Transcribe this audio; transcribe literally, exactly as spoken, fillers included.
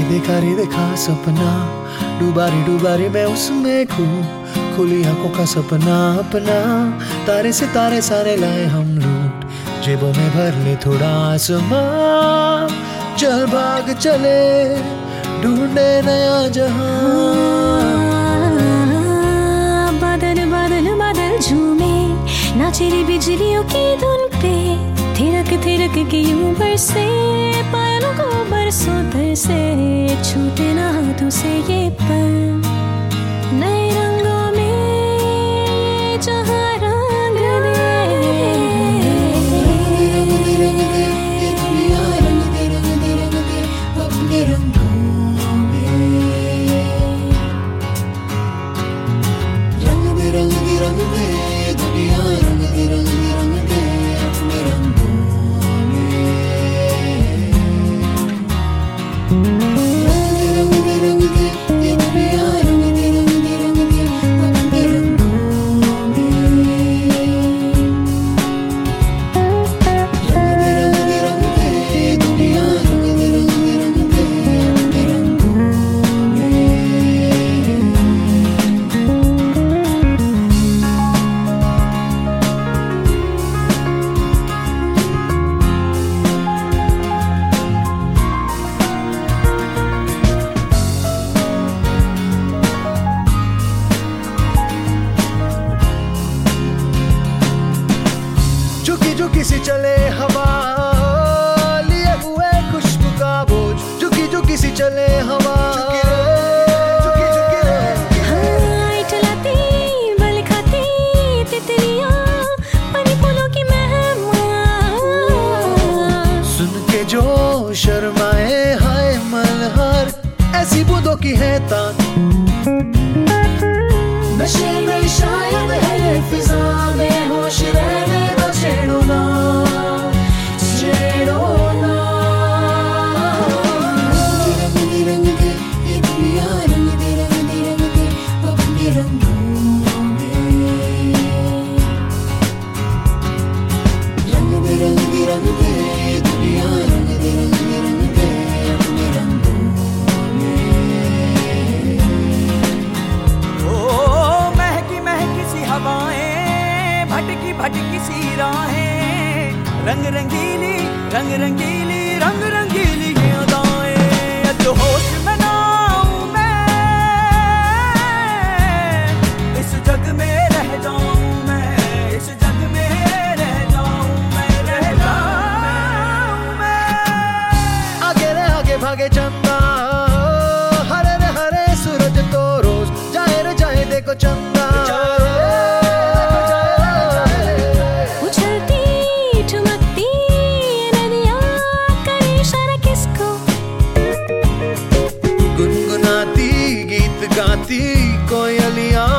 देखा रे देखा सपना, डूबा रे डूबा रे मैं उसमें खूं, खुली आंखों का सपना अपना, तारे सितारे सारे लाए हम लूट, जेबों में भर ले थोड़ा आसमां, चल भाग चले ढूंढे नया जहां। बादल बादल बादल झूमे, नाचे रे बिजलियों की धुन पे, थिरक थिरक के यूं बरसे, पायलों को बरसों दर से, छूटे ना हाथों से ये पल, नए रंगों में ये जहां रंग दे। रंग दे रंग दे ये दुनिया, रंग दे रंग दे रंग दे अपने रंगों में, रंग दे रंग दे रंग दे ये दुनिया, रंग दे रंग दे रंग दे अपने रंगों में, रंग दे रंग दे ये दुनिया, रंग दे रंग दे रंग दे अपने रंगों में, रंग दे रंग दे रंग दे ये दुनिया, रंग दे रंग दे रंग दे अपने रंगों में। झुकी झुकी सी चले हवा, लिए हुए खुशबू का बोझ, झुकी झुकी सी चले हवा, झुकी झुकी रे। हाँ, इठलाती, बल खाती तितलियां, परी फूलों की मेहमान, सुन के जो शर्माए हाय मल्हार, ऐसी बूंदों की है तान, नशे में शायद है फिजा में, होश रहने दो छेड़ो ना, छेड़ो ना। रंग दे रंग दे ये दुनिया, रंग दे रंग दे रंग दे अपने रंगों में, रंग दे रंग दे रंग दे ये दुनिया, रंग दे रंग दे रंग दे अपने रंगों में। ओ महकी महकी सी हवाएं, भटकी भटकी सी राहें, रंग रंगीली रंग रंगीली रंग रंगीली ये अदाएं, जो होश में ना आऊं मैं, इस जग में रह जाऊं मैं, इस जग में रह जाऊं मैं, रह जाऊं मैं। आगे रे आगे भागे चंदा, हरे रे हरे सूरज तो रोज जाए रे जाए देखो चंदा, उछलती ठुमकती नदियां, करे इशारा किसको, गुनगुनाती गीत गाती कोयलियां,